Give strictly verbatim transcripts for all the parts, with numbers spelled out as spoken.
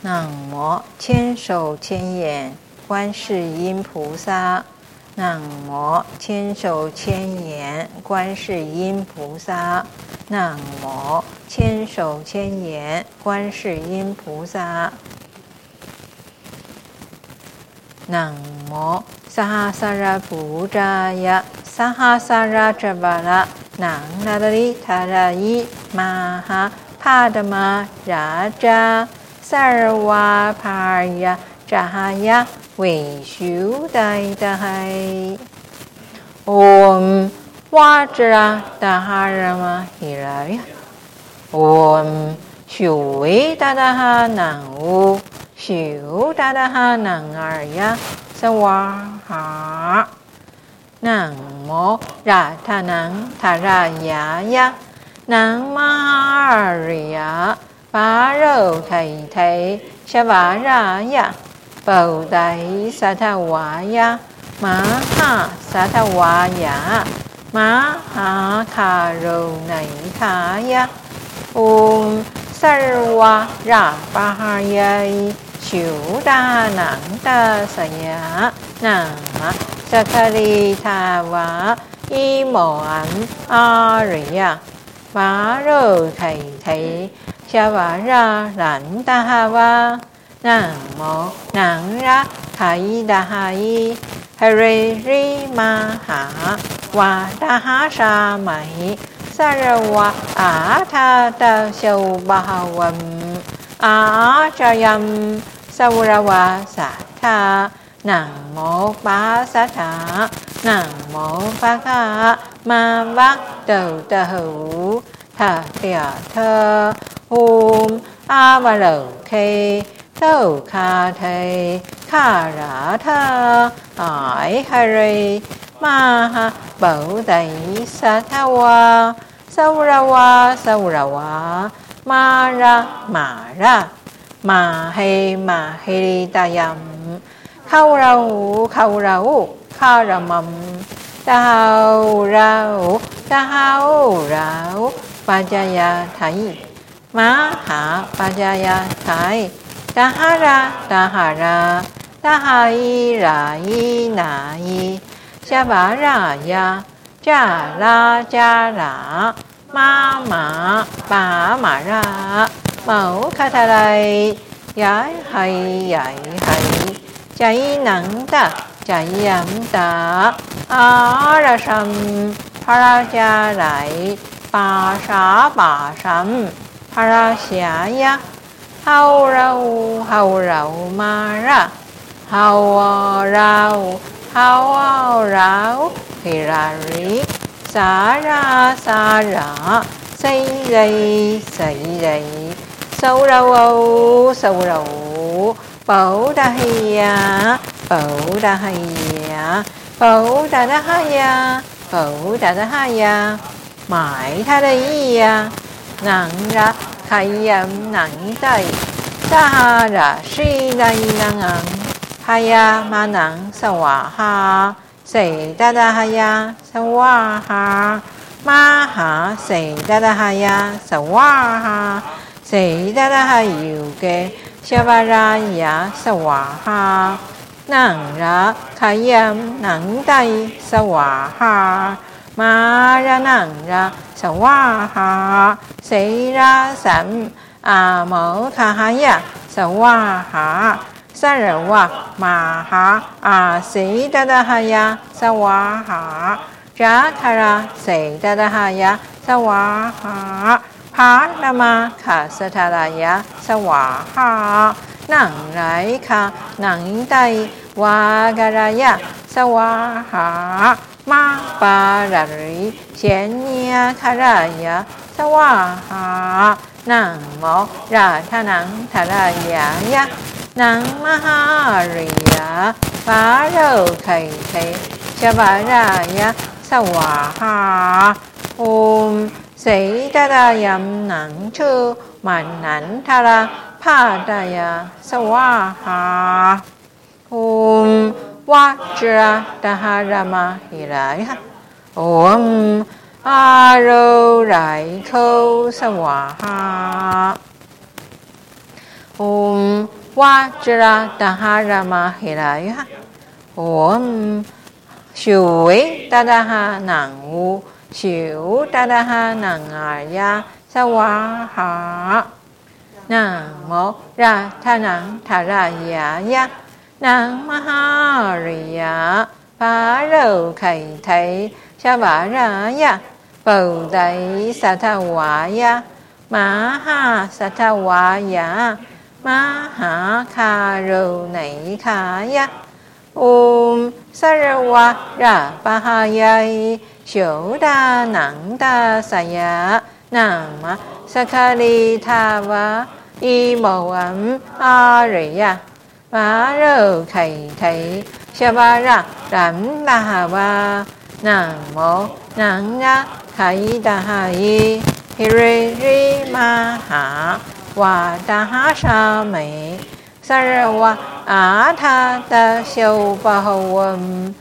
南无千手千眼观世音菩萨。南无千手千眼观世音菩萨。南无千手千眼观世音菩萨。南无萨哈萨拉布扎呀萨哈萨拉扎巴拉南那达利塔拉伊玛哈帕达玛拉扎萨尔瓦帕尔呀扎哈呀维修代达海唵瓦扎拉达哈拉玛希拉呀唵修维达达哈南无修达达哈南尔呀萨瓦哈南无拉塔南塔拉雅呀南玛尔瑞呀巴柔提提夏瓦拉呀布袋萨塔瓦呀玛哈萨塔瓦呀玛哈卡柔内卡呀唵萨尔瓦拉巴哈呀修达南达萨呀南萨卡利塔瓦伊摩安阿瑞呀巴柔提提夏瓦拉兰达哈瓦南无南拉卡伊达哈伊哈瑞瑞玛哈瓦达哈沙美萨尔瓦阿塔达修巴哈文阿扎yam萨乌拉瓦萨塔南无巴萨塔南无巴卡玛瓦豆豆胡塔提特唵阿瓦罗ခေ豆卡提卡拉塔艾哈瑞玛哈布袋萨塔瓦萨乌拉瓦萨乌拉瓦玛拉玛拉玛黑玛黑利达yam卡乌拉乌卡乌拉乌卡拉mam达哈乌拉乌达哈乌拉乌巴加亚台玛哈巴加亚台达哈拉达哈拉达哈伊拉伊那伊夏巴拉呀扎拉扎拉玛玛巴玛拉毛卡塔莱呀嗨呀嗨加伊南达加伊安达阿拉什哈拉加莱巴沙巴什哈拉夏呀哈乌拉乌哈乌拉乌玛拉哈乌拉乌哈乌拉乌希拉瑞萨拉萨拉塞雷塞雷萨乌拉乌萨乌拉乌布达希呀布达希呀布达达哈呀布达达哈呀买他的意呀南拉开呀南带达哈拉西达伊南昂哈呀玛南萨瓦哈塞达达哈呀萨瓦哈玛哈塞达达哈呀萨瓦哈塞达达哈尤给夏瓦拉呀萨瓦哈南拉开呀南带萨瓦哈玛拉南拉萨瓦哈塞拉三阿摩卡哈呀萨瓦哈萨尔瓦玛哈阿塞达达哈呀萨瓦哈扎卡拉塞达达哈呀萨瓦哈帕拉玛卡萨塔拉呀萨瓦哈南来卡南带瓦嘎拉呀萨瓦哈玛巴拉瑞贤尼亚卡拉呀萨瓦哈南无拉塔南塔拉雅呀南玛哈瑞呀巴柔提提夏瓦拉呀萨瓦哈唵塞达达yam南车曼南塔拉帕达呀萨瓦哈唵瓦扎拉达哈拉玛希拉呀唵阿柔来扣萨瓦哈 Om Vajradharamakhiraya. Om Shui Tadaha Nangu Siu Tadaha Nangaya Sawaha. Nam mô Ra Thanang Tharaya. Nam Mahariya Phá Râu Khầy Thầy Sa Vả Raya Bầu Đại Sa Tha Vaya Ma Ha Sa Tha Vaya Ma Ha Kha Râu Nảy Khaya. Om Sarva Ra Pahayai Sổ Đa Nặng Đa Saya Nam Sakali Thava Y Mô Ẩm Ariya Phá Râu Khầy Thầy Sa Vả Ra Đảnh Đà Ba. Nam mô Nặng Ra Khầy Đà Hai Hiri Ri Ma Ha Wa Đà Ha Sa Mê Sarva Á Tha Ta Siêu Ba Hô Âm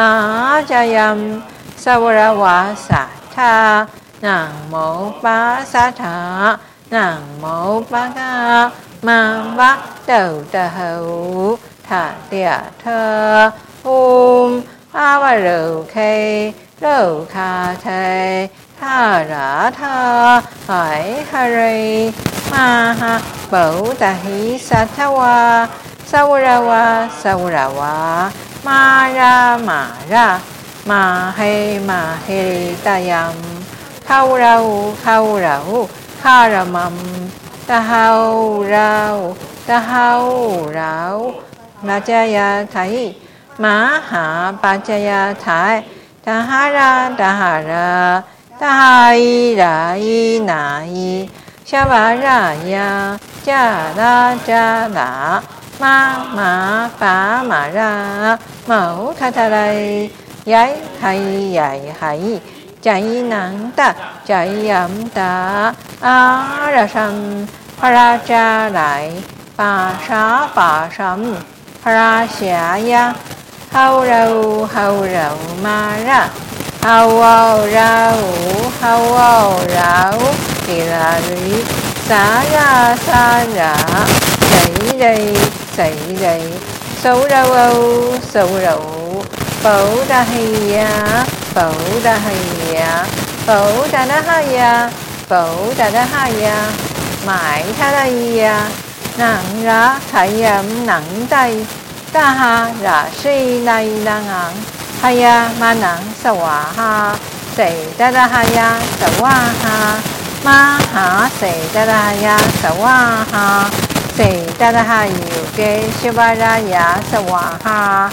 Á Chayam Savarava Sa Tha. Nam mô Ba Sa Tha. Nam mô Ba Ca Ma Ba Đầu Tà Hữu Thà Địa Thơ. Om A Ba Râu Khê Râu Kha Thê Tha Ra Tha Hải Hari Ma Ha Bẩu Tà Hí Sa Tha Wa Savarava Savarava Ma Ra Ma Ra Ma He Ma He Tayam Khâu Rau Khâu Rau Kha Ramam Ta Hau Rau Ta Hau Rau Ma Chaya Thái Ma Ha Pa Chaya Thái Ta Ha Ra Ta Ha Ra Ta Hai Ra Y Na Y Sa Vả Ra Ya Cha Ra Cha Ra Ma Ma Phá Ma Ra Mẫu Tha Tha Đây Giấy Hay Dạy Hay Chạy Nặng Ta Chạy Ẩm Ta A Ra Sam Para Cha Đại Pa Sa Pa Sam Para Xạ Ya Hâu Râu Hâu Râu Ma Ra Hâu Âu Rau Hâu Âu Rau Thì là Rí Xá Ra Xa Ra Xảy Đây Xảy Đây Sấu Râu Âu Sấu Râu Bẩu Đa Hi Ya Bẩu Đa Hi Ya Bẩu Đa Đa Ha Ya Bẩu Đa Đa Ha Ya Mãi Tha Đây Ya Nặng Ra Khải Ẩm Nặng Đây Ta Ha Ra Si Đây Đa Ngạn Haya Ma Nặng Sa Wa Ha Sệ Đa Đa Ha Ya Sa Wa Ha Ma Ha Sệ Đa Đa Ha Ya Sa Wa Ha Sệ Đa Đa Ha Yu Ke Sa Vả Ra Ya Sa Wa Ha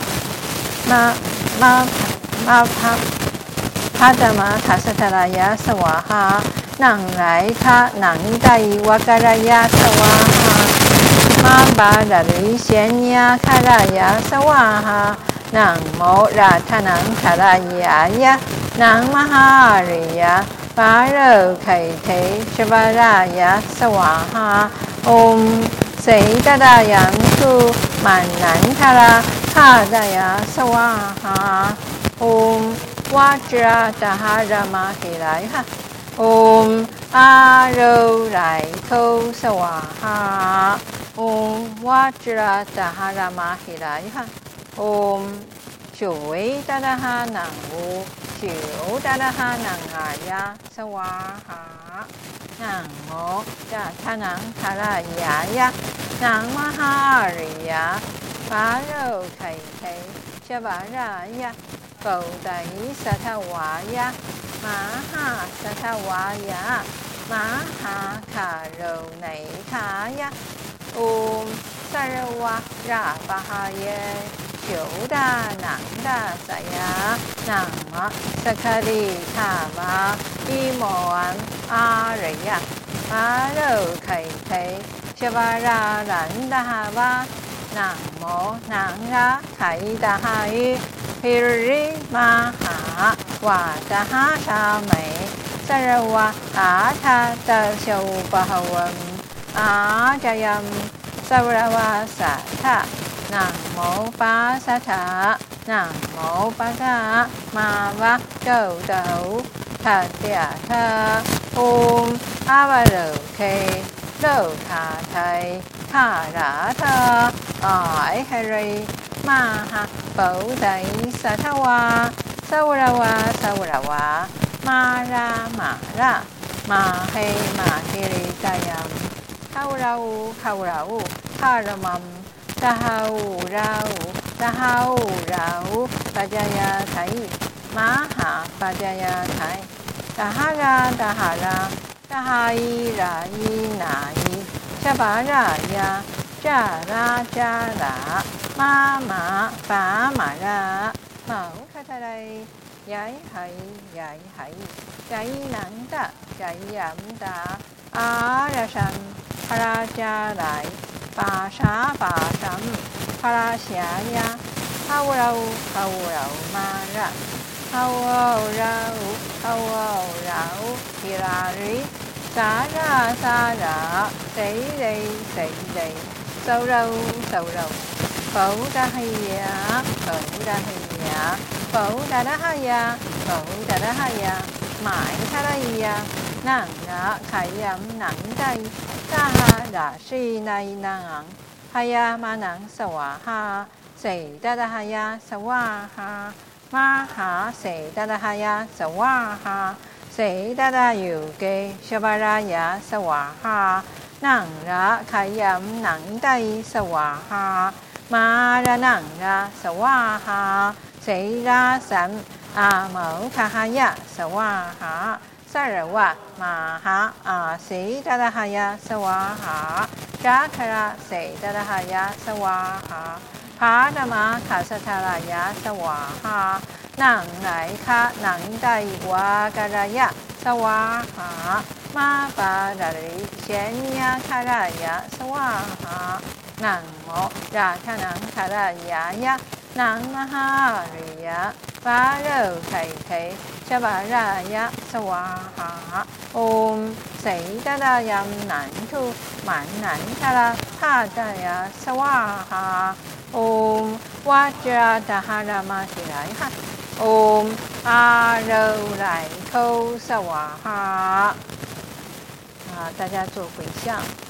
Ma Ma Ma Pa Pa Đa Ma Tha Sa Tha Ra Ya Sa Wa Ha Nặng Lại Tha Nặng Đây Wa Ca Ra Ya Sa Wa Ha Ma Ba Đa Ri Xian Ya Kha Ra Ya Sa Wa Ha. Nam mô Ra Thanang Tharaya. Nam Mahariya Phá Râu Khầy Thế Sa Vả Ra Sawaha. Om Sĩ Tadayam Tu Mannan Thara Khadaya Sawaha. Om Vajradharamakhiraya. Om A Râu Đại Khâu Sawaha. Om Vajradharamakhiraya. Om Chuối Tadaha Nang Vu Chiểu Tadaha Nang Aya Sawaha. Nam mô Ra Thanang Tharaya. Nam Mahariya Phá Râu Khầy Thế Sa Vả Ra Bầu Đại Sa Tha Vaya Ma Ha Sa Tha Vaya Ma Ha Kha Râu Nảy Khaya. Om Sarva Ra Pahaya Sổ Đa Nặng Đa Saya Nam Sakali Thava Y Mô Ẩm Ariya Phá Râu Khầy Thế Sa Vả Ra Đảnh Đà Ba. Nam mô Nặng Ra Khầy Đà Hai Hiri Ma Ha Wa Đà Ha Sa Mê Sarva Á Tha Ta Siêu Ba Hô Âm Á Chayam Savarava Sa Tha. Nam mô Ba Sa Tha. Nam mô Ba Ca Ma Va Đầu Tẩu Thà Địa Thơ. Om A Ba Râu Khê Lô Thà Thầy Thà Rã Thà Ải Hari Ma Ha Bổ Đại Sa Tha Wa Sau Ra Wa Sau Ra Wa Ma Ra Ma Ra Ma He Ma Hiri Tayam Khâu Rau Khâu Rau Ha Ra Mầm Ta Hau Rau Ta Hau Rau Pajaya Thai Ma Ha Pajaya Thai Ta Ha Ra Ta Ha Ra Ta Hai Ra Yi Na Yi Cha Ba Ra Ya Cha Ra Cha Ra Ma Ma Ba Ma Ra Mẫu Tha Tha Đây Giải Hãy Giải Hãy Giải Nắng Ta Giải Giảm Ta Á Ra Sanh Ha Ra Cha Đại Ba Sa Ba Sam Ha Ra Xia Ya Hau Rau Hau Rau Ma Ra Hau Rau Hau Rau Hi Ra Ri Sa Ra Sa Ra Sei Đây Sei Đây Sâu Rau Sâu Rau Phổ Đa Hay Ya Phổ Đa Hay Ya Phổ Đa Đa Hay Ya Phổ Đa Đa Hay Ya Mãi Tha Đây Ya Nàng Đã Khải Yam Nắng Đây Ta Ha Đã Si Nay Nàng Haya Ma Nắng Sa Wa Ha Sei Đa Đa Hay Ya Sa Wa Ha Ma Ha Sei Đa Đa Hay Ya Sa Wa Ha Sei Đa Đa Yu Ke Shabaraya Sa Wa Ha Nàng Đã Khải Yam Nắng Đây Sa Wa Ha Ma Ra Nàng Ra Sa Wa Ha Sei Ra San A Mẫu Kha Ha Ya Sa Wa Ha Sa Ra Wa Ma Ha A Sei Đa Đa Hay Ya Sa Wa Ha Cha Kara Sei Đa Đa Hay Ya Sa Wa Ha Ha Ra Ma Kha Sa Tha Ra Ya Sa Wa Ha Nàng Lại Kha Nắng Đây Wa Ga Ra Ya Sa Wa Ha Ma Ba Ra Ri Shen Ya Kha Ra Ya Sa Wa Ha Nàng Mo Ra Kha Nắng Kha Ra Ya Ya Nàng Ma Ha Ri Ya Ba Rơ Thầy Thầy Cha Ba Ra Ya Sa Wa Ha Om Sei Đa Đa Yam Nan Thu Man Nan Tha Ra Tha Ra Ya Sa Wa Ha Om Vajra Ta Ha Ra Ma Thi Lại Ha Om A Rơ Lại Khâu Sa Wa Ha 啊，大家做回向。